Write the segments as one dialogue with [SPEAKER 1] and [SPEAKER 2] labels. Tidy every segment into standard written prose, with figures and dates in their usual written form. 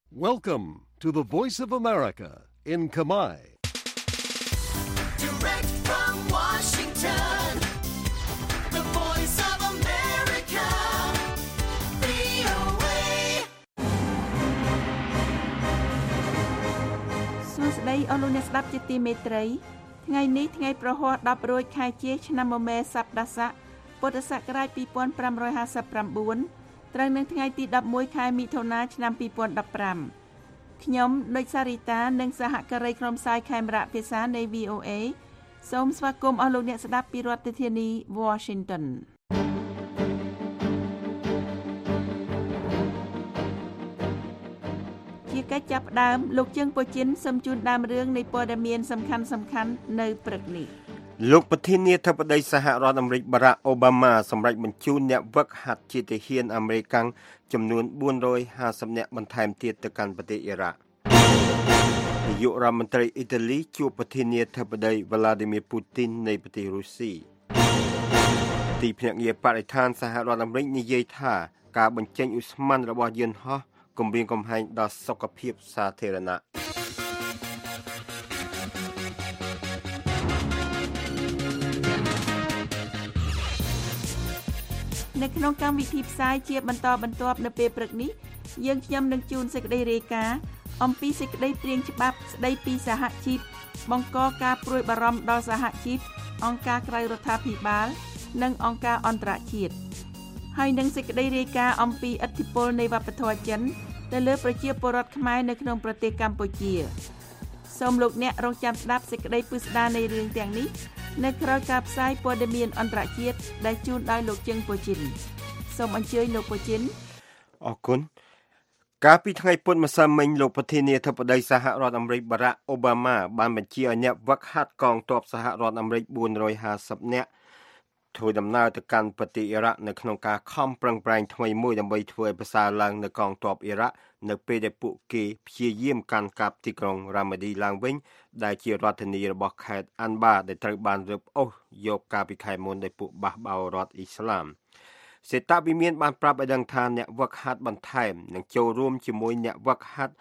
[SPEAKER 1] Welcome to the Voice of America in Khmer.
[SPEAKER 2] Direct from Washington, the Voice of America, VOA.
[SPEAKER 3] សួស្តីអស់លោកអ្នកស្ដាប់ជាទីមេត្រីថ្ងៃនេះថ្ងៃប្រហ័ស10រោចខែជាឆ្នាំមមែសប្តាស័កពុទ្ធសករាជ2559ត្រូវនឹងថ្ងៃទី11ខែមិថុនាឆ្នាំ2015ខ្ញុំដូចសារីតានិងសហការីក្រុមផ្សាយខេមរៈភាសានៃ VOA សូមស្វាគមន៍អស់លោកអ្នកស្ដាប់ពីរដ្ឋធានី Washington ជាកិច្ចចាប់ផ្ដើមលោកជើងពូជីនសូមជូនដើមរឿងនៃព័ត៌មានសំខាន់ៗនៅព្រឹកនេះ
[SPEAKER 4] លោកប្រធានាធិបតីសហរដ្ឋអាមេរិកបារ៉ាក់អូបាម៉ាសម្រេចបញ្ជូនអ្នកវឹកហាត់ជាទាហានអាមេរិកចំនួន450នាក់បន្ថែមទៀតទៅកាន់ប្រទេសអ៊ីរ៉ាក់នាយករដ្ឋមន្ត្រីអ៊ីតាលីជួបប្រធានាធិបតី Vladimir Putin នៃប្រទេសរុស្ស៊ីទីភ្នាក់ងារបរិស្ថានសហរដ្ឋអាមេរិកនិយាយថាការបញ្ចេញឧស្ម័នរបស់យានហោះគំរាមកំហែងដល់សុខភាពសាធារណៈ
[SPEAKER 3] នៅក្នុងកម្មវិធីផ្សាយជាបន្តបន្ទាប់នៅពេលព្រឹកនេះយើងខ្ញុំនឹងជូនសេចក្តីរាយការណ៍អំពីសេចក្តីព្រាងច្បាប់ស្តីពីសហជីពបង្កការព្រួយបារម្ភដល់សហជីពអង្គការក្រៅរដ្ឋាភិបាលនិងអង្គការអន្តរជាតិហើយនឹងសេចក្តីរាយការណ៍អំពីឥទ្ធិពលនៃវប្បធម៌ចិនទៅលើប្រជាពលរដ្ឋខ្មែរនៅក្នុងប្រទេសកម្ពុជាសូមលោកអ្នករងចាំស្ដាប់សេចក្តីពិស្ដារនៃរឿងទាំងនេះនៅក្រៅការផ្សាយព័ត៌មានអន្តរជាតិដែលជូនដោយលោកជឹងពូជីនសូមអញ្ជើញលោកពូជីន
[SPEAKER 4] អរគុណកាលពីថ្ងៃពុធម្សិលមិញលោកប្រធានាធិបតីសហរដ្ឋអាមេរិកបារ៉ាក់អូបាម៉ាបានបញ្ជាឲ្យអ្នកវឹកហាត់កងទ័ពសហរដ្ឋអាមេរិក450នាក់ធ្វើដំណើរទៅកាន់ប្រទេសអ៊ីរ៉ាក់នៅក្នុងការខំប្រឹងប្រែងថ្មីមួយដើម្បីធ្វើឲ្យប្រសើរឡើងនៅកងទ័ពអ៊ីរ៉ាក់នៅពេលដែលពួកគេព្យាយាមកាន់កាប់ទីក្រុងរ៉ាម៉ាឌីឡើងវិញដែលជារដ្ឋធានីរបស់ខេត្តអាន់បាដែលត្រូវបានរឹបអូសយកកាលពីខែមុនដោយពួកបះបោររដ្ឋអ៊ីស្លាមសេតាវិមានបានប្រាប់ឲ្យដឹងថាអ្នកវឹកហាត់បន្ថែមនឹងចូលរួមជាមួយអ្នកវឹកហាត់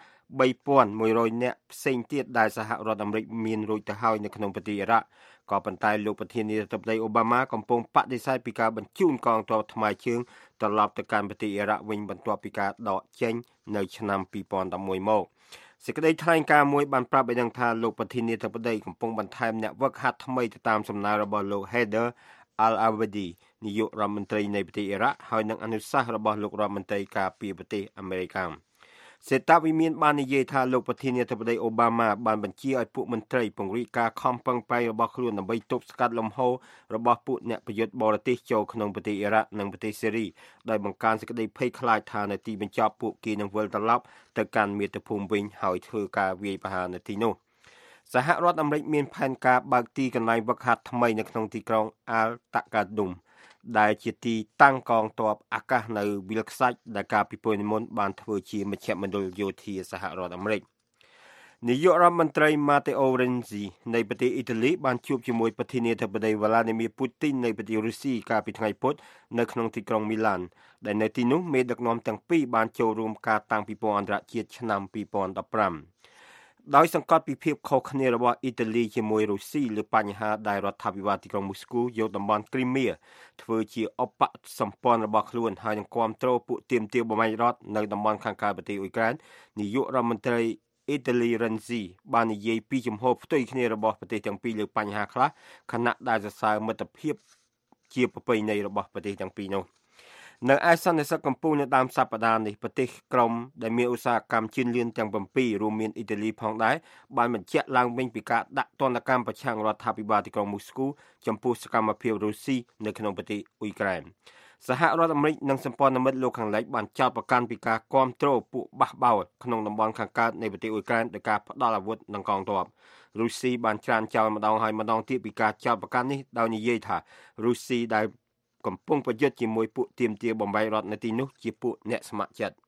[SPEAKER 4] 3100នាក់ផ្សេងទៀតដែលសហរដ្ឋអាមេរិកមានរួចទៅហើយនៅក្នុងប្រទេសអ៊ីរ៉ាក់ក៏ប៉ុន្តែលោកប្រធានាធិបតីអូបាម៉ាកំពុងបដិសេធពីការបញ្ជូនកងទ័ពថ្មើរជើងត្រឡប់ទៅកាន់ប្រទេសអ៊ីរ៉ាក់វិញបន្ទាប់ពីការដកចេញនៅឆ្នាំ2011មកសេចក្តីថ្លែងការណ៍មួយបានប្រាប់ឲ្យដឹងថាលោកប្រធានាធិបតីកំពុងបន្ថែមអ្នកវឹកហាត់ថ្មីទៅតាមសំណើរបស់លោក Haider al-Abadi នាយករដ្ឋមន្ត្រីនៃប្រទេសអ៊ីរ៉ាក់ហើយនឹងអនុសាសន៍របស់លោករដ្ឋមន្ត្រីការពារប្រទេសអាមេរិកសេតាវិមានបាននិយាយថាលោកប្រធានាធិបតីអូបាម៉ាបានបញ្ជាឲ្យពួកមន្ត្រីពង្រីកការខំប្រឹងប្រែងរបស់ខ្លួនដើម្បីទប់ស្កាត់លំហូររបស់ពួកអ្នកប្រយុទ្ធបរទេសចូលក្នុងប្រទេសអ៊ីរ៉ាក់និងប្រទេសសេរីដោយបង្កើនសេចក្តីភ័យខ្លាចថានៅទីបញ្ចប់ពួកគេនឹងវិលត្រឡប់ទៅកាន់មាតុភូមិវិញហើយធ្វើការវាយប្រហារនៅទីនោះសហរដ្ឋអាមេរិកមានផែនការបើកទីកន្លែងវឹកហាត់ថ្មីនៅក្នុងទីក្រុងអាល់តាកាឌុមដែលជាទីតាំងកងទ័ពអាកាសនៅវិលខ្សាច់ដែលកាលពីពេលមុនបានធ្វើជាមជ្ឈមណ្ឌលយោធាសហរដ្ឋអាមេរិកនាយករដ្ឋមន្ត្រី Matteo Renzi នៃប្រទេសអ៊ីតាលីបានជួបជាមួយប្រធានាធិបតី Vladimir Putin នៃប្រទេសរុស្ស៊ីកាលពីថ្ងៃពុធនៅក្នុងទីក្រុងមីឡានដែលនៅទីនោះមេដឹកនាំទាំងពីរបានចូលរួមការតាំងពិព័រណ៍អន្តរជាតិឆ្នាំ2015ដោយសង្កត់ពីភាពខុសគ្នារបស់អ៊ីតាលីជាមួយរុស្ស៊ីលើបញ្ហាដែលរដ្ឋាភិបាលទីក្រុងមូស្គូយកតំបន់គ្រីមៀធ្វើជាឧបសម្ព័ន្ធរបស់ខ្លួនហើយនឹងគាំទ្រពួកទាមទារបំបញ្ញរដ្ឋនៅតំបន់ខាងកើតប្រទេសអ៊ុយក្រែននាយករដ្ឋមន្ត្រីអ៊ីតាលី Renzi បាននិយាយពីជំហរផ្ទុយគ្នារបស់ប្រទេសទាំងពីរលើបញ្ហាខ្លះខណៈដែលសរសើរមិត្តភាពជាប្រពៃណីរបស់ប្រទេសទាំងពីរនោះនៅឯសន្និសីទកំពូលនៅដើមសប្តាហ៍នេះប្រទេសក្រុមដែលមានឧស្សាហកម្មជឿនលឿនទាំង7រួមមានអ៊ីតាលីផងដែរបានបញ្ជាក់ឡើងវិញពីការដាក់ទណ្ឌកម្មប្រឆាំងរដ្ឋាភិបាលទីក្រុងមូស្គូចំពោះសកម្មភាពរុស្ស៊ីនៅក្នុងប្រទេសអ៊ុយក្រែនសហរដ្ឋអាមេរិកនិងសម្ព័ន្ធមិត្តលោកខាងលិចបានចោទប្រកាន់ពីការគាំទ្រពួកបះបោរក្នុងតំបន់ខាងកើតនៃប្រទេសអ៊ុយក្រែនដោយការផ្ដល់អាវុធនិងកងទ័ពរុស្ស៊ីបានច្រានចោលម្ដងហើយម្ដងទៀតពីការចោទប្រកាន់នេះដោយនិយាយថារុស្ស៊ីដែលកំពុងប្រយុទ្ធជាមួយពួកទាមទារបំបីរដ្ឋនៅទីនោះជាពួកអ្នកស្ម័គ្រចិត្ត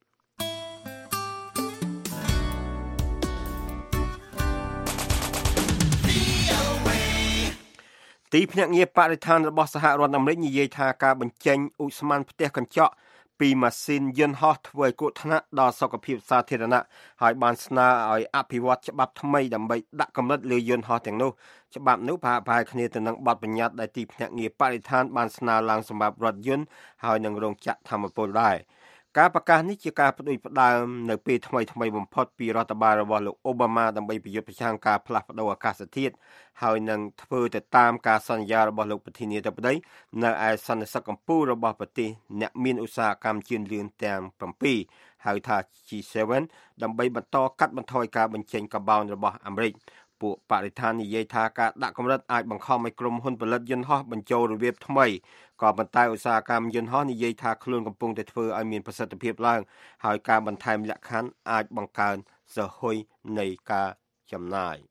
[SPEAKER 4] ទីភ្នាក់ងារបរិស្ថានរបស់សហរដ្ឋអាមេរិកនិយាយថាការបញ្ចេញឧស្ម័នផ្ទះកញ្ចក់ពីម៉ាស៊ីនយន្តហោះធ្វើឲ្យគ្រោះថ្នាក់ដល់សុខភាពសាធារណៈហើយបានស្នើឲ្យអភិវឌ្ឍច្បាប់ថ្មីដើម្បីដាក់កម្រិតលើយន្តហោះទាំងនោះច្បាប់នោះប្រហែលគ្នាទៅនឹងបទបញ្ញត្តិដែលទីភ្នាក់ងារបរិស្ថានបានស្នើឡើងសម្រាប់រថយន្តហើយនឹងរោងចក្រថាមពលដែរការប្រកាសនេះជាការផ្ដួចផ្ដើមនៅពេលថ្មីបំផុតពីរដ្ឋបាលរបស់លោកអូបាម៉ាដើម្បីប្រយុទ្ធប្រឆាំងការផ្លាស់ប្ដូរអាកាសធាតុហើយនឹងធ្វើទៅតាមការសន្យារបស់លោកប្រធានាធិបតីនៅឯសន្និសីទកម្ពុជារបស់ប្រទេសអ្នកមានឧស្សាហកម្មជឿនលឿនទាំង7ហៅថា G7 ដើម្បីបន្តកាត់បន្ថយការបញ្ចេញកាបូនរបស់អាមេរិកពួកបរិស្ថាននិយាយថាការដាក់កម្រិតអាចបង្ខំឲ្យក្រុមហ៊ុនផលិតយន្តហោះបញ្ចូលរបៀបថ្មីក៏ប៉ុន្តែឧស្សាហកម្មយន្តហោះនិយាយថាខ្លួនកំពុងតែធ្វើឲ្យមានប្រសិទ្ធភាពឡើងហើយការបន្ថែមលក្ខខណ្ឌអាចបង្កើនសហហុយនៃការចំណាយ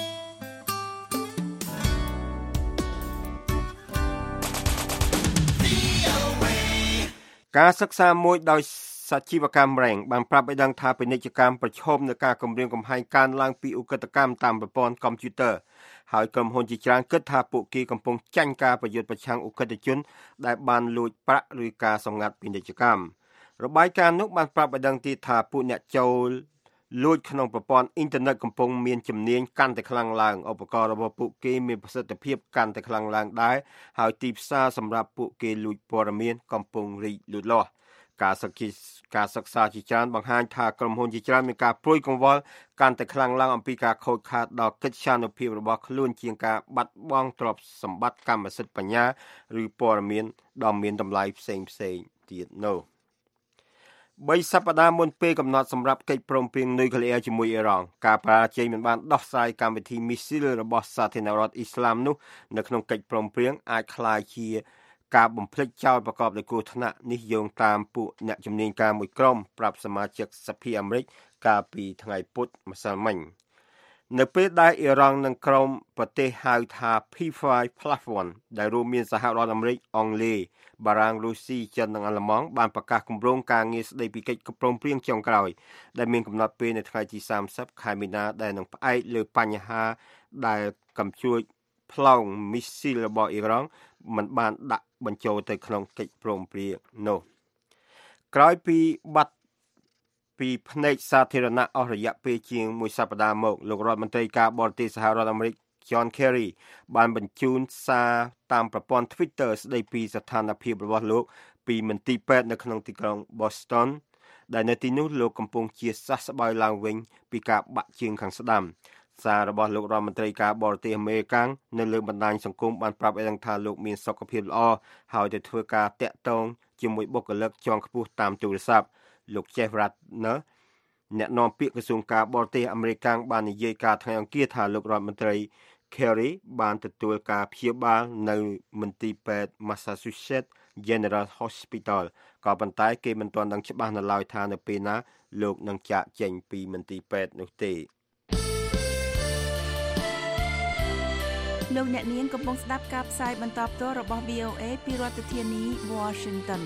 [SPEAKER 4] ការសិក្សាមួយដោយសាជីវកម្មរ៉េងបានប្រាប់ឲ្យដឹងថាពាណិជ្ជកម្មប្រឈមនឹងការគំរាមកំហែងកើនឡើងពីឧក្រិដ្ឋកម្មតាមប្រព័ន្ធកុំព្យូទ័រហើយក្រុមហ៊ុនជាច្រើនគិតថាពួកគេកំពុងចាញ់ការប្រយុទ្ធប្រឆាំងឧក្រិដ្ឋជនដែលបានលួចប្រាក់ឬការសម្ងាត់ពាណិជ្ជកម្មរបាយការណ៍នោះបានប្រាប់ឲ្យដឹងទៀតថាពួកអ្នកចូលលួចក្នុងប្រព័ន្ធអ៊ីនធឺណិតកំពុងមានជំនាញកាន់តែខ្លាំងឡើងឧបករណ៍របស់ពួកគេមានប្រសិទ្ធភាពកាន់តែខ្លាំងឡើងដែរហើយទីផ្សារសម្រាប់ពួកគេលួចព័ត៌មានកំពុងរីកលូតលាស់ការសិក្សាជាច្រើនបង្ហាញថាក្រុមហ៊ុនជាច្រើនមានការព្រួយកង្វល់កាន់តែខ្លាំងឡើងអំពីការខូចខាតដល់កិត្យានុភាពរបស់ខ្លួនជាងការបាត់បង់ទ្រព្យសម្បត្តិកម្មសិទ្ធិបញ្ញាឬព័ត៌មានដ៏មានតម្លៃផ្សេងទៀតនោះ3សប្តាហ៍មុនពេលកំណត់សម្រាប់កិច្ចព្រមព្រៀងនុយក្លេអ៊ែរជាមួយអ៊ីរ៉ង់ការបរាជ័យមិនបានដោះស្រាយកម្មវិធីមីស៊ីលរបស់សាធារណរដ្ឋអ៊ីស្លាមនោះនៅក្នុងកិច្ចព្រមព្រៀងអាចក្លាយជាការបំភ្លេចចោលប្រកបដោយគ្រោះថ្នាក់នេះយោងតាមពួកអ្នកជំនាញការមួយក្រុមប្រាប់សមាជិកសភាអាមេរិកកាលពីថ្ងៃពុធម្សិលមិញនៅពេលដែលអ៊ីរ៉ង់និងក្រុមប្រទេសហៅថា P5 Plus 1ដែលរួមមានសហរដ្ឋអាមេរិកអង់គ្លេសបារាំងរុស្ស៊ីចិននិងអាល្លឺម៉ង់បានប្រកាសគម្រោងការងារស្តីពីកិច្ចព្រមព្រៀងចុងក្រោយដែលមានកំណត់ពេលនៅថ្ងៃទី30ខែមីនាដែលនឹងផ្អែកលើបញ្ហាដែលកំជួចផ្លោងមីស៊ីលរបស់អ៊ីរ៉ង់មិនបានដាក់បញ្ចូលទៅក្នុងកិច្ចព្រមព្រៀងនោះក្រោយពីបាត់ពីផ្នែកសាធារណៈអស់រយៈពេលជាង1សប្តាហ៍មកលោករដ្ឋមន្ត្រីការបរទេសសហរដ្ឋអាមេរិក John Kerry បានបញ្ជូនសារតាមប្រព័ន្ធ Twitter ស្តីពីស្ថានភាពរបស់លោកពីមន្ទីរពេទ្យនៅក្នុងទីក្រុង Boston ដែលនៅទីនោះលោកកំពុងជាសះស្បើយឡើងវិញពីការបាក់ជើងខាងស្ដាំសាររបស់លោករដ្ឋមន្ត្រីការបរទេសអាមេរិកនៅលើបណ្ដាញសង្គមបានប្រាប់ឲ្យដឹងថាលោកមានសុខភាពល្អហើយទៅធ្វើការតាក់ទងជាមួយបុគ្គលិកជាន់ខ្ពស់តាមទូរស័ព្ទលោក Jeff Ratner អ្នកនាំពាក្យក្រសួងការបរទេសអាមេរិកបាននិយាយការថ្ងៃអង្គារថាលោករដ្ឋមន្ត្រី Kerry បានទទួលការព្យាបាលនៅមន្ទីរពេទ្យ Massachusetts General Hospital ក៏ប៉ុន្តែគេមិនទាន់ដឹងច្បាស់នៅឡើយថានៅពេលណាលោកនឹងចាកចេញពីមន្ទីរពេទ្យនោះទេ
[SPEAKER 3] លោកអ្នកនាងកំពុងស្ដាប់ការផ្សាយបន្តផ្ទាល់របស់ VOA ពីរដ្ឋធានី Washington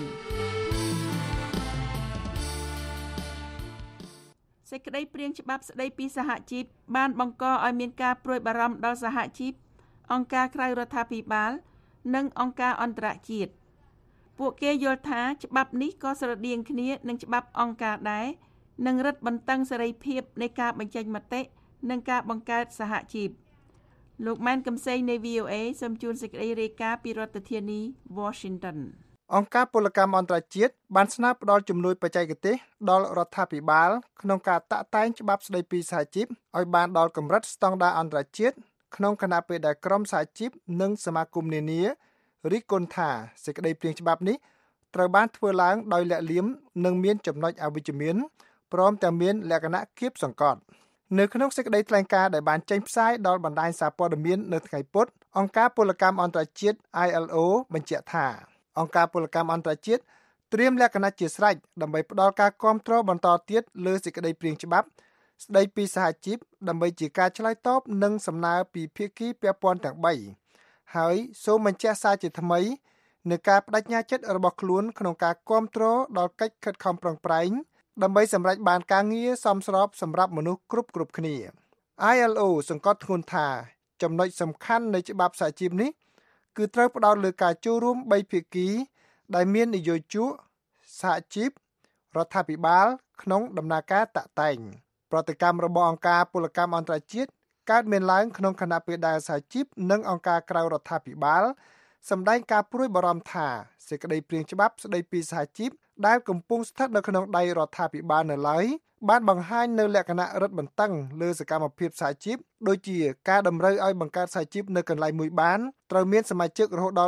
[SPEAKER 3] សេចក្តីព្រាងច្បាប់ស្តីពីសហជីពបានបង្កឲ្យមានការព្រួយបារម្ភដល់សហជីពអង្គការក្រៅរដ្ឋាភិបាលនិងអង្គការអន្តរជាតិពួកគេយល់ថាច្បាប់នេះក៏ស្រដៀងគ្នានឹងច្បាប់អង្គការដែរនិងរឹតបន្តឹងសេរីភាពនៃការបញ្ចេញមតិនិងការបង្កើតសហជីពលោកម៉ែនកំសែងនៃ VOA សូមជូនសេចក្តីរាយការណ៍ពីរដ្ឋធានី Washington
[SPEAKER 5] អង្គការពលកម្មអន្តរជាតិបានស្នើផ្តល់ជំនួយបច្ចេកទេសដល់រដ្ឋាភិបាលក្នុងការតាក់តែងច្បាប់ស្តីពីសហជីពឲ្យបានដល់កម្រិតស្តង់ដារអន្តរជាតិក្នុងគណៈពេលដែលក្រុមសហជីពនិងសមាគមនានារិះគន់ថាសេចក្តីព្រាងច្បាប់នេះត្រូវបានធ្វើឡើងដោយលាក់លៀមនិងមានចំណុចអវិជ្ជមានព្រមទាំងមានលក្ខណៈគៀបសង្កត់នៅក្នុងសេចក្តីថ្លែងការណ៍ដែលបានចេញផ្សាយដល់បណ្ដាញសារព័ត៌មាននៅថ្ងៃពុធអង្គការពលកម្មអន្តរជាតិ ILO បញ្ជាក់ថាអង្គការពលកម្មអន្តរជាតិត្រៀមលក្ខណៈជាស្រេចដើម្បីផ្ដល់ការគាំទ្របន្តទៀតលើសេចក្តីព្រាងច្បាប់ស្តីពីសហជីពដើម្បីជាការឆ្លើយតបនឹងសំណើពីភាគីពាក់ព័ន្ធទាំង3ហើយសូមបញ្ជាក់សារជាថ្មីនៅការបដិញ្ញាចិត្តរបស់ខ្លួនក្នុងការគាំទ្រដល់កិច្ចខិតខំប្រឹងប្រែងដើម្បីសម្រេចបានការងារសមស្របសម្រាប់មនុស្សគ្រប់គ្នា ILO សង្កត់ធ្ងន់ថាចំណុចសំខាន់នៃច្បាប់សហជីពនេះគឺត្រូវផ្ដោតលើការចូលរួម3ភាគីដែលមាននយោជកសសហជីពរដ្ឋាភិបាលក្នុងដំណើរការតាក់តែងប្រតិកម្មរបស់អង្គការពលកម្មអន្តរជាតិកើតមានឡើងក្នុងគណៈពេលដែលសហជីពនិងអង្គការក្រៅរដ្ឋាភិបាលសម្ដែងការព្រួយបារម្ភថាសេចក្តីព្រាងច្បាប់ស្តីពីសហជីពដែលកំពុងស្ថិតនៅក្នុងដៃរដ្ឋាភិបាលនៅឡើយបានបង្ហាញនៅលក្ខណៈរឹតបន្តឹងលើសកម្មភាពសហជីពដូចជាការតម្រូវឲ្យបង្កើតសហជីពនៅកន្លែងមួយបានត្រូវមានសមាជិករហូតដល់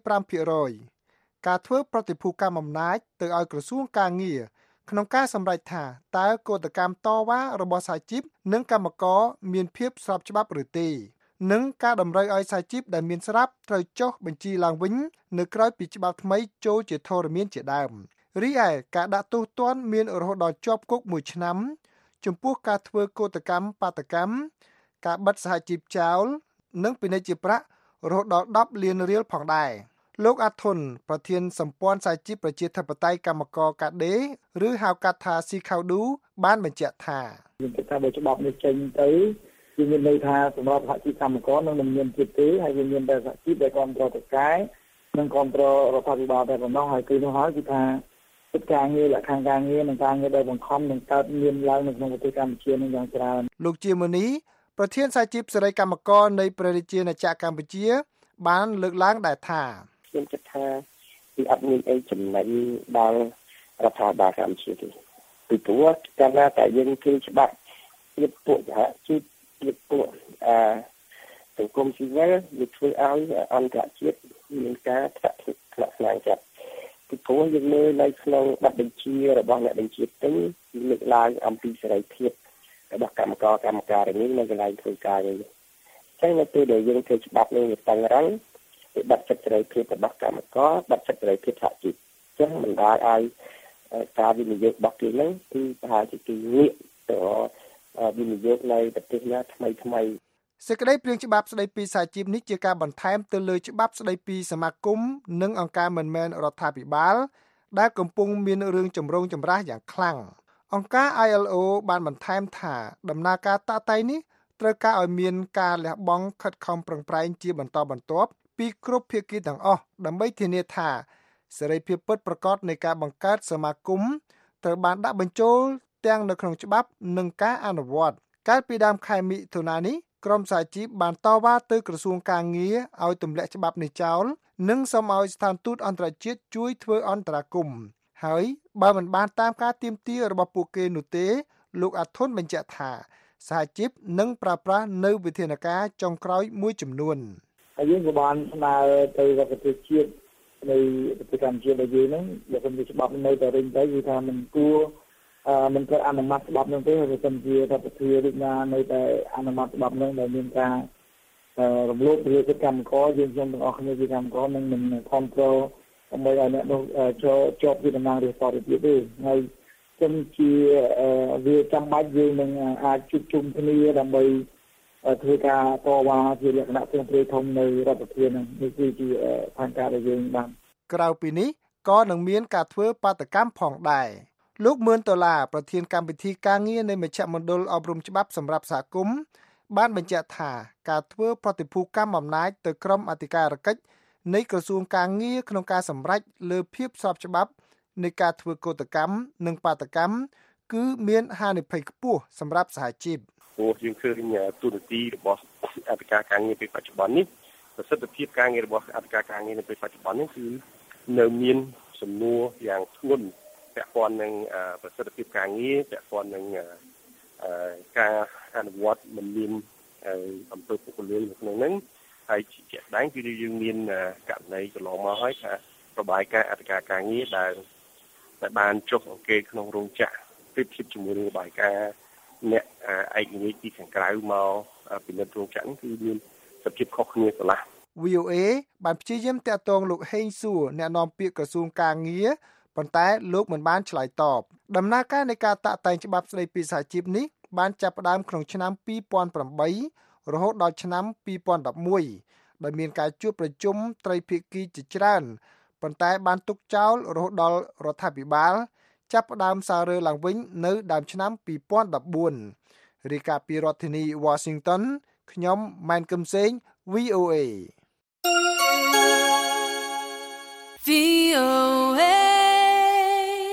[SPEAKER 5] 25% ការធ្វើប្រតិភូកម្មអំណាចទៅឲ្យក្រសួងការងារក្នុងការសម្រេចថាតើកោតកម្មតវ៉ារបស់សហជីពនិងកម្មករមានភាពស្របច្បាប់ឬទេនិងការតម្រូវឲ្យសហជីពដែលមានស្រាប់ត្រូវចុះបញ្ជីឡើងវិញនៅក្រៅពីច្បាប់ថ្មីចូលជាធរមានជាដើមរីឯការដាក់ទោសទណ្ឌមានរហូតដល់ជាប់គុក1ឆ្នាំចំពោះការធ្វើកោតកម្មបាតកម្មការបិទសហជីពចោលនិងពិន័យជាប្រាក់រហូតដល់10លានរៀលផងដែរលោកអាធុនប្រធានសម្ព័ន្ធសហជីពប្រជាធិបតេយ្យកម្មករកាដេឬហៅកាត់ថាស៊ីខៅឌូបានបញ្ជាក់ថា
[SPEAKER 6] យើងគិតថាបើច្បាប់នេះចេញទៅវាមានន័យថាសម្រាប់សហជីពកម្មករនឹងមិនមានទៀតទេហើយវាមានតែសហជីពដែលគ្រប់គ្រងទៅកាយនិងគ្រប់គ្រងរដ្ឋាភិបាលតែប៉ុណ្ណោះហើយគឺនោះហើយគឺថាកិច្ចការងារលក្ខខណ្ឌការងារនិងការងារដែលបង្ខំនឹងកើតមានឡើងនៅក្នុងប្រទេសកម្ពុជានឹងយ៉ាងច្រើន
[SPEAKER 5] លោកជាមនីប្រធានសហជីពសេរីកម្មករនៃព្រះរាជាណាចក្រកម្ពុជាបានលើកឡើងដែរថា
[SPEAKER 7] ខ្ញុំគិតថាវាអត់មានអីចំណេញដល់រដ្ឋាភិបាលកម្ពុជាទេពីព្រោះកាលណាតែយើងឃើញច្បាប់ពីពួកសហជីពពីពួកសង្គមស៊ីវិលវាធ្វើឲ្យអន្តរជាតិមានការថ្នាក់ស្នាងចិត្តពីព្រោះយើងមើលនៅក្នុងបទបញ្ជារបស់អ្នកបញ្ជាទិញលើកឡើងអំពីសេរីភាពរបស់កម្មករកម្មការីនេះនៅកន្លែងធ្វើការនេះចឹងនៅពេលដែលយើងធ្វើច្បាប់នេះវាតឹងរ៉ឹងវាបាត់សិទ្ធិសេរីភាពរបស់កម្មករបាត់សិទ្ធិសេរីភាពសហជីពចឹងមិនដាច់ឲ្យការវិនិយោគរបស់គេហ្នឹងគឺប្រហែលជាគេងាកទៅវិនិយោគនៅប្រទេសណាថ្មី
[SPEAKER 5] សេចក្តីព្រាងច្បាប់ស្តីពីសហជីពនេះជាការបន្ថែមទៅលើច្បាប់ស្តីពីសមាគមនិងអង្គការមិនមែនរដ្ឋាភិបាលដែលកំពុងមានរឿងចម្រូងចម្រាសយ៉ាងខ្លាំងអង្គការ ILO បានបន្ថែមថាដំណើរការតាក់តែងនេះត្រូវការឲ្យមានការលះបង់ខិតខំប្រឹងប្រែងជាបន្តបន្ទាប់ពីគ្រប់ភាគីទាំងអស់ដើម្បីធានាថាសេរីភាពពិតប្រាកដនៃការបង្កើតសមាគមត្រូវបានដាក់បញ្ចូលទាំងនៅក្នុងច្បាប់និងការអនុវត្តកាលពីដើមខែមិថុនានេះក្រុមសហជីពបានតវ៉ាទៅក្រសួងការងារឲ្យទម្លាក់ច្បាប់នេះចោលនិងសូមឲ្យស្ថានទូតអន្តរជាតិជួយធ្វើអន្តរាគមន៍ហើយបើមិនបានតាមការទាមទាររបស់ពួកគេនោះទេលោកអាធុនបញ្ជាក់ថាសហជីពនឹងប្រើប្រាស់នៅវិធានការចុងក្រោយមួយចំនួន
[SPEAKER 6] ហើយយើងក៏បានស្នើទៅរដ្ឋាភិបាលជាតិនៃប្រទេសកម្ពុជារបស់យើងហ្នឹងដែលខ្ញុំច្បាប់នៅតែរិញទៅគឺថាមិនគួរមិនត្រូវអនុម័តច្បាប់នោះទេហើយខ្ញុំជារដ្ឋាភិបាលរាជការនៅតែអនុម័តច្បាប់នោះដែលមានការរំលោភប្រជាជនកម្មករយើងខ្ញុំទាំងអស់គ្នាជាកម្មករនឹងមិនគ្រប់គ្រងដើម្បីឲ្យអ្នកនោះជាប់ជាតំណាងរាស្ត្រទៀតទេហើយខ្ញុំជាវាចាំបាច់យើងនឹងអាចជួបជុំគ្នាដើម្បីធ្វើការតវ៉ាជាលក្ខណៈផ្សេងៗធំនៅរដ្ឋាភិបាលនេះគឺជាផែនការដែលយើងបាន
[SPEAKER 5] ក្រៅពីនេះក៏នឹងមានការធ្វើបាតកម្មផងដែរលោកមឿនដុល្លារប្រធានកម្មវិធីការងារនៃមជ្ឈមណ្ឌលអប់រំច្បាប់សម្រាប់សហគមន៍បានបញ្ជាក់ថាការធ្វើប្រតិភូកម្មអំណាចទៅក្រុមអធិការកិច្ចនៃក្រសួងការងារក្នុងការសម្រេចលើភាពស្របច្បាប់នៃការធ្វើកោតកម្មនិងបាតកម្មគឺមានហានិភ័យខ្ពស់សម្រាប់សហជីព
[SPEAKER 7] ព្រោះយើងឃើញទូនាទីរបស់អធិការការងារពេលបច្ចុប្បន្ននេះប្រសិទ្ធភាពការងាររបស់អធិការការងារនៅពេលបច្ចុប្បន្ននេះគឺនៅមានសំណួរយ៉ាងធ្ងន់ពាក់ព័ន្ធនឹងប្រសិទ្ធភាពការងារពាក់ព័ន្ធនឹងការអនុវត្តមិនមានអំពើពុករលួយនៅក្នុងហ្នឹងហើយជាក់ស្ដែងគឺយើងមានករណីកន្លងមកហើយថារបាយការណ៍អធិការការងារដែលបានចុះអង្កេតក្នុងរោងចក្រប្រៀបធៀបជាមួយនឹងរបាយការណ៍អ្នកឯករាជ្យពីខាងក្រៅមកពិនិត្យរោងចក្រគឺមានសភាពខុសគ្នាស្រឡះ
[SPEAKER 5] VOA បានព្យាយាមតាក់ទងលោកហេងសួរអ្នកនាំពាក្យក្រសួងការងារប៉ុន្តែលោកមិនបានឆ្លើយតបដំណើរការនៃការតាក់តែងច្បាប់ស្តីពីសហជីពនេះបានចាប់ផ្ដើមក្នុងឆ្នាំ2008រហូតដល់ឆ្នាំ2011ដោយមានការជួបប្រជុំត្រីភាគីជាច្រើនប៉ុន្តែបានទុកចោលរហូតដល់រដ្ឋាភិបាលចាប់ផ្ដើមសាររើឡើងវិញនៅដើមឆ្នាំ2014រាយការណ៍ពីរដ្ឋធានី Washington ខ្ញុំម៉ែនកឹមសេង VOA
[SPEAKER 2] VOA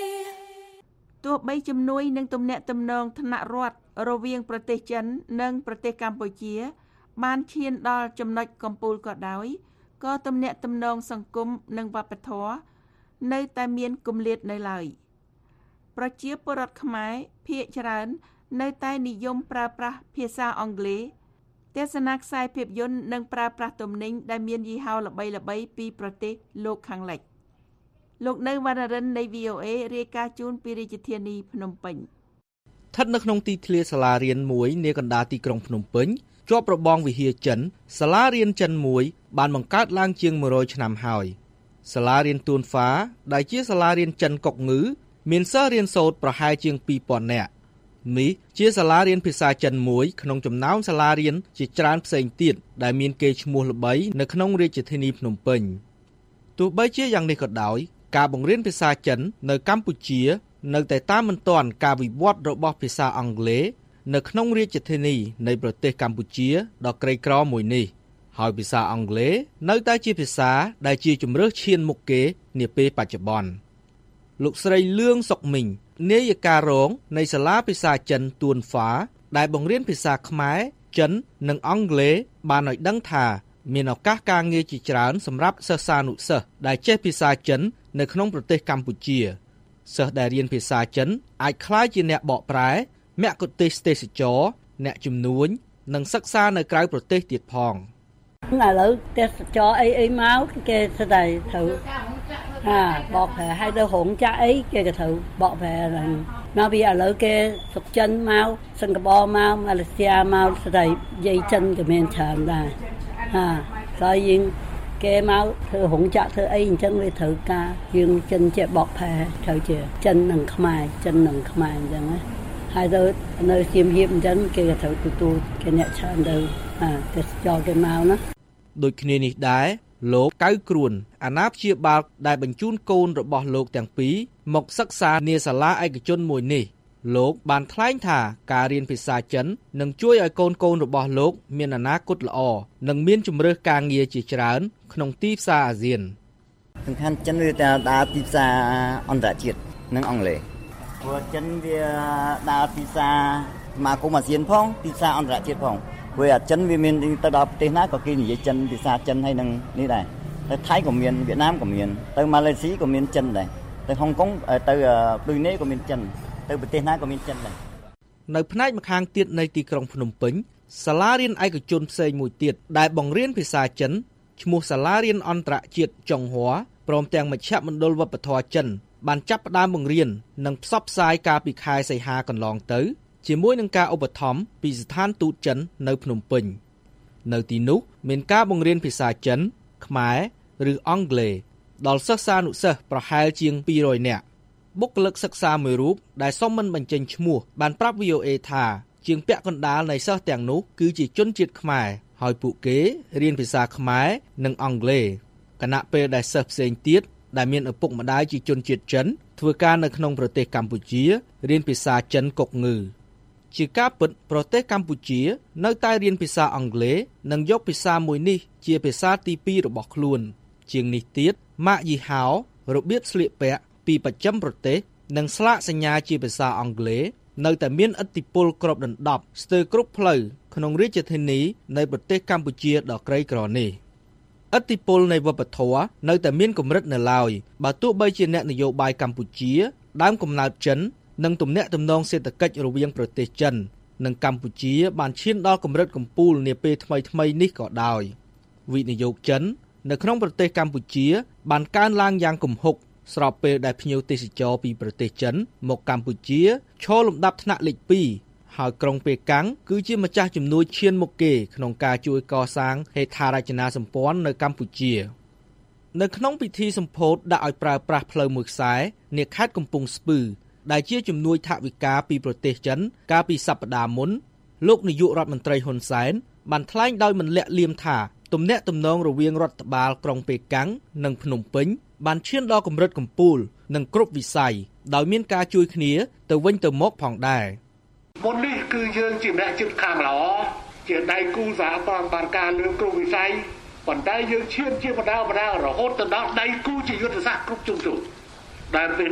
[SPEAKER 3] ទោះបីជំនួយនឹងទំនាក់ទំនងថ្នាក់រដ្ឋរវាងប្រទេសចិននិងប្រទេសកម្ពុជាបានឈានដល់ចំណុចកំពូលក៏ដោយក៏ទំនាក់ទំនងសង្គមនិងវប្បធម៌នៅតែមានគម្លាតនៅឡើយប្រជាពលរដ្ឋខ្មែរភាគច្រើននៅតែនិយមប្រើប្រាស់ភាសាអង់គ្លេសទស្សនាខ្សែភាពយន្តនិងប្រើប្រាស់ទំនិញដែលមានយីហោល្បីៗពីប្រទេសលោកខាងលិចលោកនៅវណ្ណរិននៃ VOA រាយការណ៍ជូនពីរាជធានីភ្នំពេញ
[SPEAKER 8] ស្ថិតនៅក្នុងទីធ្លាសាលារៀនមួយនាកណ្ដាលទីក្រុងភ្នំពេញជាប់របងវិហារចិនសាលារៀនចិនមួយបានបង្កើតឡើងជាង100ឆ្នាំហើយសាលារៀនទួនហ្វាដែលជាសាលារៀនចិនកុកងឺមានសិស្សរៀនសូត្រប្រហែលជាង 2000 នាក់នេះជាសាលារៀនភាសាចិនមួយក្នុងចំណោមសាលារៀនជាច្រើនផ្សេងទៀតដែលមានកេរ្តិ៍ឈ្មោះល្បីនៅក្នុងរាជធានីភ្នំពេញទោះបីជាយ៉ាងនេះក៏ដោយការបង្រៀនភាសាចិននៅកម្ពុជានៅតែតាមមិនទាន់ការវិវត្តរបស់ភាសាអង់គ្លេសនៅក្នុងរាជធានីនៃប្រទេសកម្ពុជាដ៏ក្រីក្រមួយនេះហើយភាសាអង់គ្លេសនៅតែជាភាសាដែលជាជម្រើសឈានមុខគេនាពេលបច្ចុប្បន្នលោកស្រីលឿងសុកមីងនាយិការរងនៃសាលាភាសាចិនទួនហ្វាដែលបង្រៀនភាសាខ្មែរចិននិងអង់គ្លេសបានឲ្យដឹងថាមានឱកាសការងារជាច្រើនសម្រាប់សិស្សានុសិស្សដែលចេះភាសាចិននៅក្នុងប្រទេសកម្ពុជាសិស្សដែលរៀនភាសាចិនអាចក្លាយជាអ្នកបកប្រែមគ្គុទ្ទេសក៍ទេសចរអ្នកជំនួញនិងសិក្សានៅក្រៅប្រទេសទៀតផង
[SPEAKER 9] ឥឡូវទេសចរអីមកគេស្ដាយត្រូវបកប្រែឲ្យទៅរោងចក្រអីគេក៏ត្រូវបកប្រែហ្នឹងមកពីឥឡូវគេសុកចិនមកសិង្ហបុរីមកម៉ាឡេស៊ីមកស្ដាយនិយាយចិនក៏មានច្រើនដែរហើយយើងគេមកធ្វើរោងចក្រធ្វើអីអញ្ចឹងវាត្រូវការយើងចិនជាបកប្រែត្រូវជាចិននិងខ្មែរអញ្ចឹងណាហើយទៅនៅសៀមរាបអញ្ចឹងគេក៏ត្រូវទទួលគេអ្នកច្រើនទៅទេសចរគេមកណា
[SPEAKER 8] ដូចគ្នានេះដែរលោកកៅគ្រួនអាណាព្យាបាលដែលបញ្ជូនកូនរបស់លោកទាំងពីរមកសិក្សានាសាលាឯកជនមួយនេះលោកបានថ្លែងថាការរៀនភាសាចិននឹងជួយឲ្យកូនរបស់លោកមានអនាគតល្អនិងមានជម្រើសការងារជាច្រើនក្នុងទីផ្សារអាស៊ាន
[SPEAKER 10] សំខាន់ចិនវាដើរទីផ្សារអន្តរជាតិនិងអង់គ្លេសព្រោះចិនវាដើរទីផ្សារសមាគមអាស៊ានផងទីផ្សារអន្តរជាតិផងព្រោះអាចិនវាមានទៅដល់ប្រទេសណាក៏គេនិយាយចិនភាសាចិនហើយនឹងនេះដែរទៅថៃក៏មានវៀតណាមក៏មានទៅម៉ាឡេស៊ីក៏មានចិនដែរទៅហុងកុងទៅប៊្រុយណេក៏មានចិនទៅប្រទេសណាក៏មានចិនដែរ
[SPEAKER 8] នៅផ្នែកម្ខាងទៀតនៃទីក្រុងភ្នំពេញសាលារៀនឯកជនផ្សេងមួយទៀតដែលបង្រៀនភាសាចិនឈ្មោះសាលារៀនអន្តរជាតិចុងហួរព្រមទាំងមជ្ឈមណ្ឌលវប្បធម៌ចិនបានចាប់ផ្ដើមបង្រៀននិងផ្សព្វផ្សាយកាលពីខែសីហាកន្លងទៅជាមួយនឹងការឧបត្ថម្ភពីស្ថានទូតចិននៅភ្នំពេញនៅទីនោះមានការបង្រៀនភាសាចិនខ្មែរឬអង់គ្លេសដល់សិស្សានុសិស្សប្រហែលជាង200នាក់បុគ្គលិកសិក្សាមួយរូបដែលសុំមិនបញ្ចេញឈ្មោះបានប្រាប់ VOA ថាជាងពាក់កណ្ដាលនៃសិស្សទាំងនោះគឺជាជនជាតិខ្មែរហើយពួកគេរៀនភាសាខ្មែរនិងអង់គ្លេសខណៈពេលដែលសិស្សផ្សេងទៀតដែលមានឪពុកម្ដាយជាជនជាតិចិនធ្វើការនៅក្នុងប្រទេសកម្ពុជារៀនភាសាចិនកុកងឺជាការពិតប្រទេសកម្ពុជានៅតែរៀនភាសាអង់គ្លេសនិងយកភាសាមួយនេះជាភាសាទី2របស់ខ្លួនជាងនេះទៀតម៉ាកយីហោរបៀបស្លៀកពាក់ពីបច្ចឹមប្រទេសនិងស្លាកសញ្ញាជាភាសាអង់គ្លេសនៅតែមានឥទ្ធិពលគ្របដណ្ដប់ស្ទើរគ្រប់ផ្លូវក្នុងរាជធានីនៃប្រទេសកម្ពុជាដ៏ក្រីក្រនេះឥទ្ធិពលនៃវប្បធម៌នៅតែមានកម្រិតនៅឡើយបើទោះបីជាអ្នកនយោបាយកម្ពុជាដើមកំណើតចិននិងទំនាក់ទំនងសេដ្ឋកិច្ចរវាងប្រទេសចិននិងកម្ពុជាបានឈានដល់កម្រិតកំពូលនាពេលថ្មីៗនេះក៏ដោយវិនិយោគចិននៅក្នុងប្រទេសកម្ពុជាបានកើនឡើងយ៉ាងគំហុកស្របពេលដែលភ្ញៀវទេសចរពីប្រទេសចិនមកកម្ពុជាឈរលំដាប់ថ្នាក់លេខ2ហើយក្រុងប៉េកាំងគឺជាម្ចាស់ជំនួយឈានមុខគេក្នុងការជួយកសាងហេដ្ឋារចនាសម្ព័ន្ធនៅកម្ពុជានៅក្នុងពិធីសម្ពោធដាក់ឲ្យប្រើប្រាស់ផ្លូវមួយខ្សែនាខេត្តកំពង់ស្ពឺដែលជាជំនួយថវិកាពីប្រទេសចិនកាលពីសប្តាហ៍មុនលោកនាយករដ្ឋមន្ត្រីហ៊ុនសែនបានថ្លែងដោយមិនលាក់លៀមថាទំនាក់ទំនងរវាងរដ្ឋបាលក្រុងប៉េកាំងនិងភ្នំពេញបានឈានដល់កម្រិតកំពូលនិងគ្រប់វិស័យដោយមានការជួយគ្នាទៅវិញទៅមកផងដែរ
[SPEAKER 11] មុននេះគឺយើងជាអ្នកជិតខាងល្អជាដៃគូសហព័ន្ធបានការលើគ្រប់វិស័យប៉ុន្តែយើងឈានជាបណ្ដារហូតទៅដល់ដៃគូជាយុទ្ធសាស្ត្រគ្រប់ជ្រុងជ្រោយដែលពេលនេះ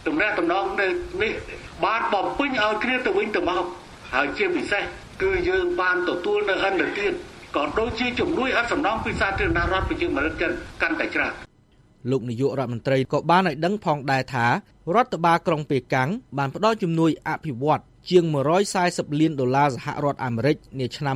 [SPEAKER 11] ទំនាក់ទំនងនេះបានបំពេញឲ្យគ្នាទៅវិញទៅមកហើយជាពិសេសគឺយើងបានទទួលនៅឥណទានក៏ដូចជាជំនួយឥតសំណងពីសាធារណរដ្ឋប្រជាមានិតចិនកាន់តែច្រើន
[SPEAKER 8] លោកនាយករដ្ឋមន្ត្រីក៏បានឲ្យដឹងផងដែរថារដ្ឋបាលក្រុងប៉េកាំងបានផ្ដល់ជំនួយអភិវឌ្ឍជាង$140 លានសហរដ្ឋអាមេរិកនាឆ្នាំ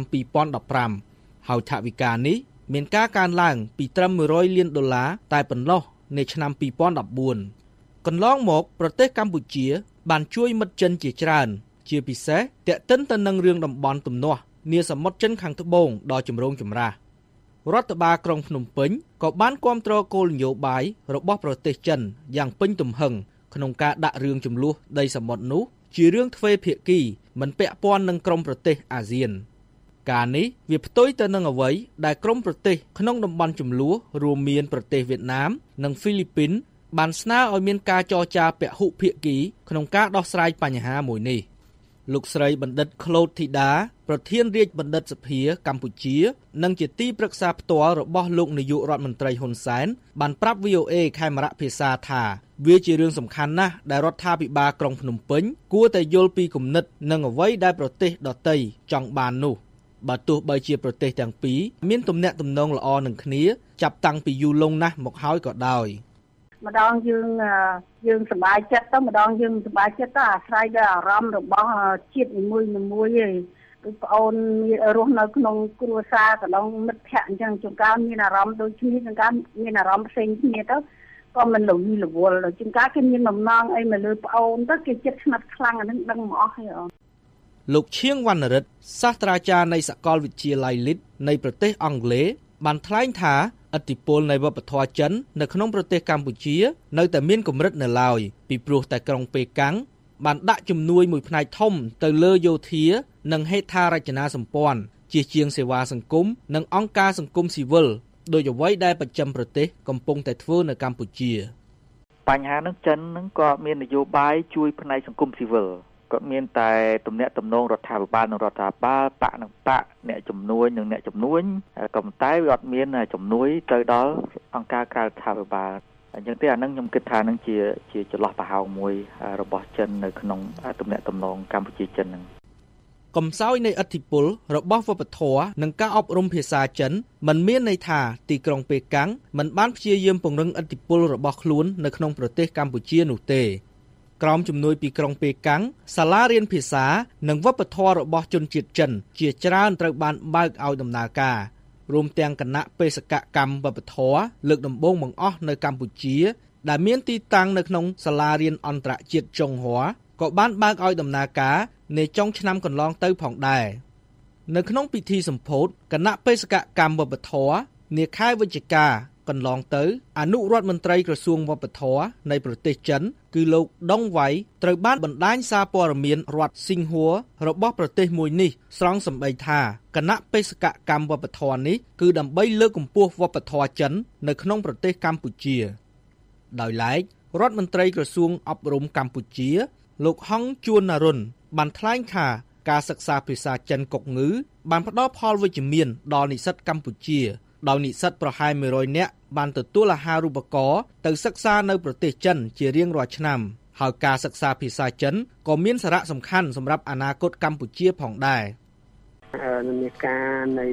[SPEAKER 8] 2015ហើយថវិកានេះមានការកើនឡើងពីត្រឹម$100 លានតែប៉ុណ្ណោះនៅឆ្នាំ2014កន្លងមកប្រទេសកម្ពុជាបានជួយមិត្តចិនជាច្រើនជាពិសេសទាក់ទិនទៅនឹងរឿងតំបន់ទំនាស់នាសមុទ្រចិនខាងត្បូងដ៏ចម្រូងចម្រាសរដ្ឋបាលក្រុងភ្នំពេញក៏បានគាំទ្រគោលនយោបាយរបស់ប្រទេសចិនយ៉ាងពេញទំហឹងក្នុងការដាក់រឿងជម្លោះដីសមុទ្រនោះជារឿងទ្វេភាគីមិនពាក់ព័ន្ធនឹងក្រុមប្រទេសអាស៊ានការនេះវាផ្ទុយទៅនឹងអ្វីដែលក្រុមប្រទេសក្នុងតំបន់ជម្លោះរួមមានប្រទេសវៀតណាមនិងហ្វីលីពីនបានស្នើឲ្យមានការចរចាពហុភាគីក្នុងការដោះស្រាយបញ្ហាមួយនេះលោកស្រីបណ្ឌិតក្លូតធីតាប្រធានរាជបណ្ឌិតសភាកម្ពុជានិងជាទីប្រឹក្សាផ្ទាល់របស់លោកនាយករដ្ឋមន្ត្រីហ៊ុនសែនបានប្រាប់ VOA ខេមរៈភាសាថាវាជារឿងសំខាន់ណាស់ដែលរដ្ឋាភិបាលក្រុងភ្នំពេញគួរតែយល់ពីគំនិតនិងអ្វីដែលប្រទេសដទៃចង់បាននោះបើទោះបីជាប្រទេសទាំងពីរមានទំនាក់ទំនងល្អនឹងគ្នាចាប់តាំងពីយូរលង់ណាស់មកហើយក៏ដោយ
[SPEAKER 9] ម្ដងយើងសប្បាយចិត្តទៅម្ដងយើងសប្បាយចិត្តទៅអាស្រ័យដល់អារម្មណ៍របស់ជាតិនីមួយៗឯងគឺប្អូនរស់នៅក្នុងគ្រួសារកន្លងមិត្តភ័ក្តិអញ្ចឹងជួនកាលមានអារម្មណ៍ដូចគ្នាជួនកាលមានអារម្មណ៍ផ្សេងគ្នាទៅក៏មិនរវីរវល់ជួនកាលគេមានបំណងអីមកលើប្អូនទៅគេចិត្តស្និទ្ធខ្លាំងអានឹងដឹងមកអស់ហើយ
[SPEAKER 8] លោកឈៀងវណ្ណរិទ្ធសាស្ត្រាចារ្យនៃសាកលវិទ្យាល័យ Leeds នៃប្រទេសអង់គ្លេសបានថ្លែងថាឥទ្ធិពលនៃវប្បធម៌ចិននៅក្នុងប្រទេសកម្ពុជានៅតែមានកម្រិតនៅឡើយពីព្រោះតែក្រុងប៉េកាំងបានដាក់ជំនួយមួយផ្នែកធំទៅលើយោធានិងហេដ្ឋារចនាសម្ព័ន្ធជាជាងសេវាសង្គមនិងអង្គការសង្គមស៊ីវិលដោយអ្វីដែលប្រចាំប្រទេសកំពុងតែធ្វើនៅកម្ពុជា
[SPEAKER 12] បញ្ហានឹងចិននឹងក៏មាននយោបាយជួយផ្នែកសង្គមស៊ីវិលក៏មានតែទំនាក់ទំនងរដ្ឋាភិបាលនិងរដ្ឋាភិបាលបកនិងបកអ្នកជំនួយនិងអ្នកជំនួញក៏ប៉ុន្តែវាអត់មានជំនួយទៅដល់អង្គការក្រៅរដ្ឋាភិបាលអញ្ចឹងទេអានឹងខ្ញុំគិតថានឹងជាចន្លោះប្រហោងមួយរបស់ចិននៅក្នុងទំនាក់ទំនងកម្ពុជាចិននឹង
[SPEAKER 8] កំសោយនៃឥទ្ធិពលរបស់វប្បធម៌និងការអប់រំភាសាចិនមិនមានន័យថាទីក្រុងប៉េកាំងមិនបានព្យាយាមពង្រឹងឥទ្ធិពលរបស់ខ្លួននៅក្នុងប្រទេសកម្ពុជានោះទេក្រោមជំនួយពីក្រុងប៉េកាំងសាលារៀនភាសានិងវប្បធម៌របស់ជនជាតិចិនជាច្រើនត្រូវបានបើកឲ្យដំណើរការរួមទាំងគណៈបេសកកម្មវប្បធម៌លើកដំបូងបង្អស់នៅកម្ពុជាដែលមានទីតាំងនៅក្នុងសាលារៀនអន្តរជាតិចុងហួរក៏បានបើកឲ្យដំណើរការនៅចុងឆ្នាំកន្លងទៅផងដែរនៅក្នុងពិធីសម្ពោធគណៈបេសកកម្មវប្បធម៌នាខែវិច្ឆិកាកន្លងទៅអនុរដ្ឋមន្ត្រីក្រសួងវប្បធម៌នៃប្រទេសចិនគឺលោកដុងវ៉ៃត្រូវបានបណ្ដាញសារព័ត៌មានរដ្ឋស៊ីងហួររបស់ប្រទេសមួយនេះស្រង់សម្ដីថាគណៈបេសកកម្មវប្បធម៌នេះគឺដើម្បីលើកកម្ពស់វប្បធម៌ចិននៅក្នុងប្រទេសកម្ពុជាដោយឡែករដ្ឋមន្ត្រីក្រសួងអប់រំកម្ពុជាលោកហងជួននរុនបានថ្លែងថាការសិក្សាភាសាចិនកុកងឺបានផ្ដល់ផលវិជ្ជមានដល់និស្សិតកម្ពុជាដោយនិស្សិតប្រហែល100នាក់បានទទួលអាហារូបករណ៍ទៅសិក្សានៅប្រទេសចិនជារៀងរាល់ឆ្នាំហើយការសិក្សាភាសាចិនក៏មានសារៈសំខាន់សម្រាប់អនាគតកម្ពុជាផងដែរ
[SPEAKER 7] និន្នាការនៃ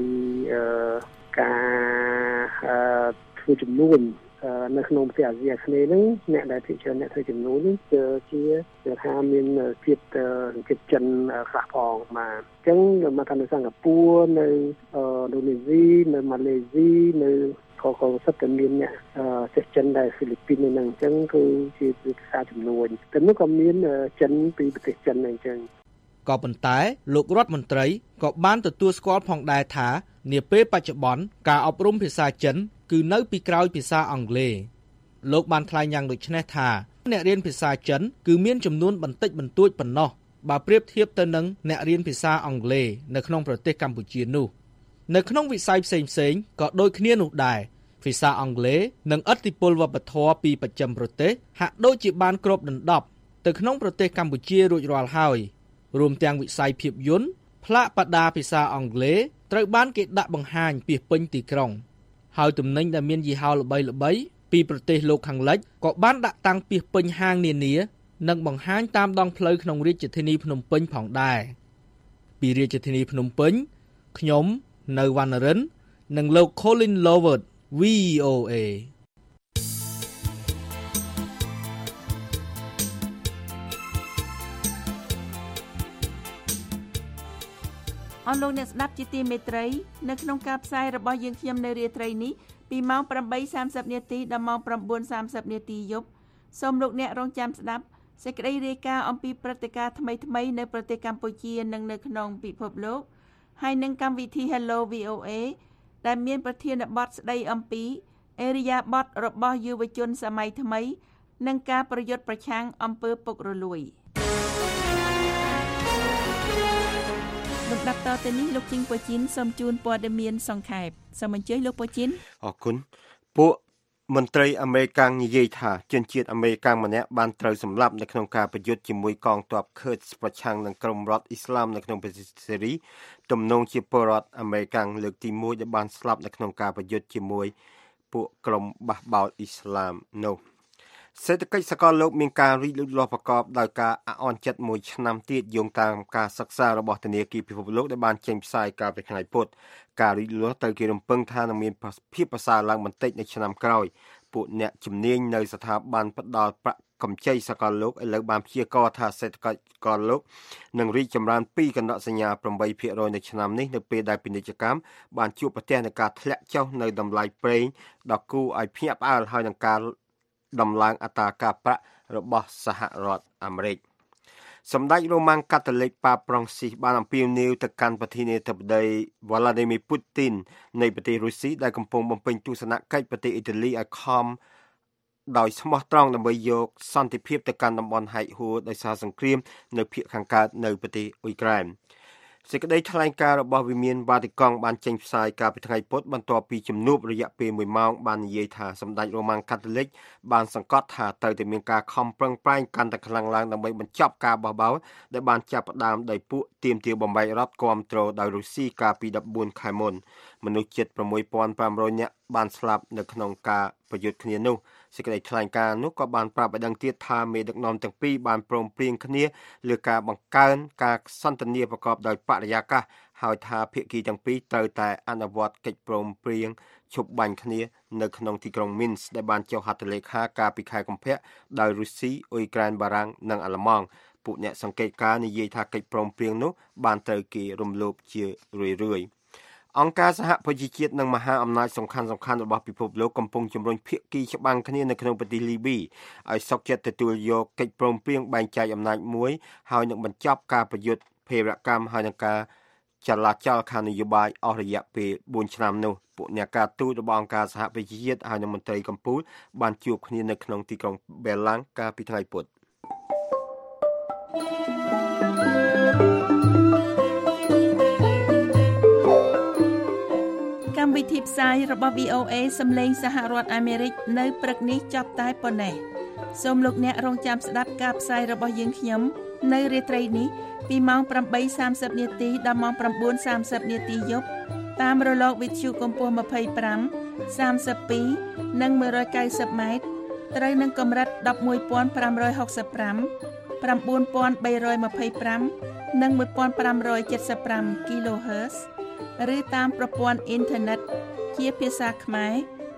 [SPEAKER 7] ការធ្វើចំនួននៅក្នុងប្រទេសអាស៊ីអាគ្នេយ៍ហ្នឹងអ្នកដែលភាគច្រើនអ្នកធ្វើចំនួននេះជាថាមានជាតិចិនខ្លះផងបាទអញ្ចឹងមកថានៅសិង្ហបុរីនៅឥណ្ឌូនេស៊ីនៅម៉ាឡេស៊ីនៅក៏សិតតែមានអ្នកចេះចិនដែលហ្វីលីពីនហ្នឹងអញ្ចឹងគឺជាភាសាចំនួនតែនោះក៏មានចិនពីប្រទេសចិនអញ្ចឹង
[SPEAKER 8] ក៏ប៉ុន្តែលោករដ្ឋមន្ត្រីក៏បានទទួលស្គាល់ផងដែរថានាពេលបច្ចុប្បន្នការអប់រំភាសាចិនគឺនៅពីក្រោយភាសាអង់គ្លេសលោកបានថ្លែងយ៉ាងដូចនេះថាអ្នករៀនភាសាចិនគឺមានចំនួនបន្តិចបន្តួចប៉ុណ្ណោះបើប្រៀបធៀបទៅនឹងអ្នករៀនភាសាអង់គ្លេសនៅក្នុងប្រទេសកម្ពុជានោះនៅក្នុងវិស័យផ្សេងៗក៏ដូចគ្នានោះដែរភាសាអង់គ្លេសនិងឥទ្ធិពលវប្បធម៌ពីបស្ចិមប្រទេសហាក់ដូចជាបានគ្របដណ្ដប់ទៅក្នុងប្រទេសកម្ពុជារួចរាល់ហើយរួមទាំងវិស័យភាពយន្តផ្លាកបដាភាសាអង់គ្លេសត្រូវបានគេដាក់បង្ហាញពាសពេញទីក្រុងហើយទំនិញដែលមានយីហោល្បីៗពីប្រទេសលោកខាងលិចក៏បានដាក់តាំងពាសពេញហាងនានានិងបង្ហាញតាមដងផ្លូវក្នុងរាជធានីភ្នំពេញផងដែរពីរាជធានីភ្នំពេញខ្ញុំនៅវណ្ណរិននិងលោក Colin Lowert VOA
[SPEAKER 3] អស់លោកអ្នកស្ដាប់ជាទីមេត្រីនៅក្នុងការផ្សាយរបស់យើងខ្ញុំនៅរាត្រីនេះពីម៉ោង 8:30 នាទីដល់ម៉ោង 9:30 នាទីយប់សូមលោកអ្នករងចាំស្ដាប់សេចក្តីរាយការណ៍អំពីព្រឹត្តិការណ៍ថ្មីៗនៅប្រទេសកម្ពុជានិងនៅក្នុងពិភពលោកហើយនឹងកម្មវិធី Hello VOA ដែលមានប្រធានបទស្ដីអំពីអេរិយាបថរបស់យុវជនសម័យថ្មីនិងការប្រយុទ្ធប្រឆាំងអំពើពុករលួយលំដាប់តទៅនេះលោកជីងប៉ូជីនសូមជូនព័ត៌មានសង្ខេបសូមអញ្ជើញលោកប៉ូជីន
[SPEAKER 4] អរគុណពួកមន្ត្រីអាមេរិកនិយាយថាជនជាតិអាមេរិកម្នាក់បានត្រូវសម្លាប់នៅក្នុងការប្រយុទ្ធជាមួយកងទ័ព Kurds ប្រឆាំងនឹងក្រុមរដ្ឋអ៊ីស្លាមនៅក្នុងប្រទេសសេរីទំនងជាពលរដ្ឋអាមេរិកលើកទី1ដែលបានស្លាប់នៅក្នុងការប្រយុទ្ធជាមួយពួកក្រុមបះបោរអ៊ីស្លាមនោះសេដ្ឋកិច្ចសកលលោកមានការរីកលូតលាស់ប្រកបដោយការអន់ចិត្តមួយឆ្នាំទៀតយោងតាមការសិក្សារបស់ធនាគារពិភពលោកដែលបានចេញផ្សាយកាលពីថ្ងៃពុធការរីកលូតលាស់ត្រូវគេរំពឹងថានឹងមានភាពប្រសើរឡើងបន្តិចនៅឆ្នាំក្រោយពួកអ្នកជំនាញនៅស្ថាប័នផ្ដល់ប្រាក់កម្ចីសកលលោកឥឡូវបានព្យាករណ៍ថាសេដ្ឋកិច្ចសកលលោកនឹងរីកចម្រើនពីកណ្ដកសញ្ញា 8% នៅឆ្នាំនេះនៅពេលដែលពាណិជ្ជកម្មបានជួបប្រទះនឹងការធ្លាក់ចុះនៅតម្លៃប្រេងដ៏គួរឲ្យភ្ញាក់ផ្អើលហើយនឹងការដំឡើងអត្រាការប្រាក់របស់សហរដ្ឋអាមេរិកសម្ដេចរ៉ូម៉ាំងកាតូលិកប៉ាប្រង់ស៊ីសបានអំពាវនាវទៅកាន់ប្រធានាធិបតី Vladimir Putin នៃប្រទេសរុស្ស៊ីដែលកំពុងបំពេញទស្សនកិច្ចប្រទេសអ៊ីតាលីឲ្យខំដោយស្មោះត្រង់ដើម្បីយកសន្តិភាពទៅកាន់តំបន់ហែកហួរដោយសារសង្គ្រាមនៅភាគខាងកើតនៅប្រទេសអ៊ុយក្រែនសេចក្តីថ្លែងការណ៍របស់វិមានវ៉ាទីកង់បានចេញផ្សាយកាលពីថ្ងៃពុធបន្ទាប់ពីជំនួបរយៈពេល1ម៉ោងបាននិយាយថាសម្ដេចរ៉ូម៉ាំងកាតូលិកបានសង្កត់ថាត្រូវតែមានការខំប្រឹងប្រែងកាន់តែខ្លាំងឡើងដើម្បីបញ្ចប់ការបះបោរដែលបានចាប់ផ្ដើមដោយពួកទាមទារបំបែករដ្ឋគាំទ្រដោយរុស្ស៊ីកាលពី14ខែមុនមនុស្សជិត 6,500 នាក់បានស្លាប់នៅក្នុងការប្រយុទ្ធគ្នានោះសេចក្តីថ្លែងការណ៍នោះក៏បានប្រាប់ឲ្យដឹងទៀតថាមេដឹកនាំទាំងពីរបានព្រមព្រៀងគ្នាលើការបង្កើនការសន្ទនាប្រកបដោយបរិយាកាសហើយថាភាគីទាំងពីរត្រូវតែអនុវត្តកិច្ចព្រមព្រៀងឈប់បាញ់គ្នានៅក្នុងទីក្រុង Minsk ដែលបានចុះហត្ថលេខាកាលពីខែកុម្ភៈដោយរុស្ស៊ីអ៊ុយក្រែនបារាំងនិងអាល្លឺម៉ង់ពួកអ្នកសង្កេតការណ៍និយាយថាកិច្ចព្រមព្រៀងនោះបានត្រូវគេរំលោភជារឿយៗអង្គការសហប្រជាជាតិនិងមហាអំណាចសំខាន់ៗរបស់ពិភពលោកកំពុងជំរុញភាគីច្បាំងគ្នានៅក្នុងប្រទេសលីប៊ីឲ្យសុខចិត្តទទួលយកកិច្ចព្រមព្រៀងបែងចែកអំណាចមួយហើយនឹងបញ្ចប់ការប្រយុទ្ធភេរវកម្មហើយនឹងការចលាចលខាងនយោបាយអស់រយៈពេល4ឆ្នាំនោះពួកអ្នកការទូតរបស់អង្គការសហប្រជាជាតិហើយនិងមន្ត្រីកម្ពុជាបានជួបគ្នានៅក្នុងទីក្រុងបែឡាំងកាលពីថ្ងៃពុធ
[SPEAKER 3] កម្មវិធីផ្សាយរបស់ VOA សម្លេងសហរដ្ឋអាមេរិកនៅព្រឹកនេះចប់តែប៉ុណ្ណេះសូមលោកអ្នករងចាំស្ដាប់ការផ្សាយរបស់យើងខ្ញុំនៅរាត្រីនេះពីម៉ោង 8:30 នាទីដល់ម៉ោង 9:30 នាទីយប់តាមរលកវិទ្យុកម្ពស់ 25 32 និង 190 ម៉ែត្រត្រូវនឹងកម្រិត 11,565 9,325 និង 1,575 kHz ឬតាមប្រព័ន្ធអ៊ីនធឺណិតជាភាសាខ្មែរ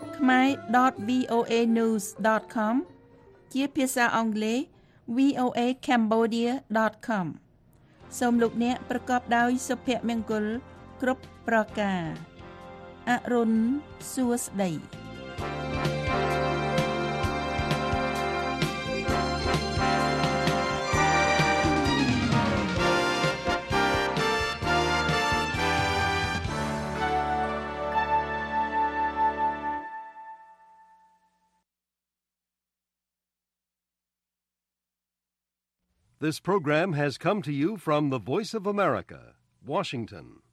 [SPEAKER 3] khmer.voanews.com ជាភាសាអង់គ្លេស voacambodia.com សូមលោកអ្នកប្រកបដោយសុភមង្គលគ្រប់ប្រការអរុនសួស្តី
[SPEAKER 1] This program has come to you from the Voice of America, Washington.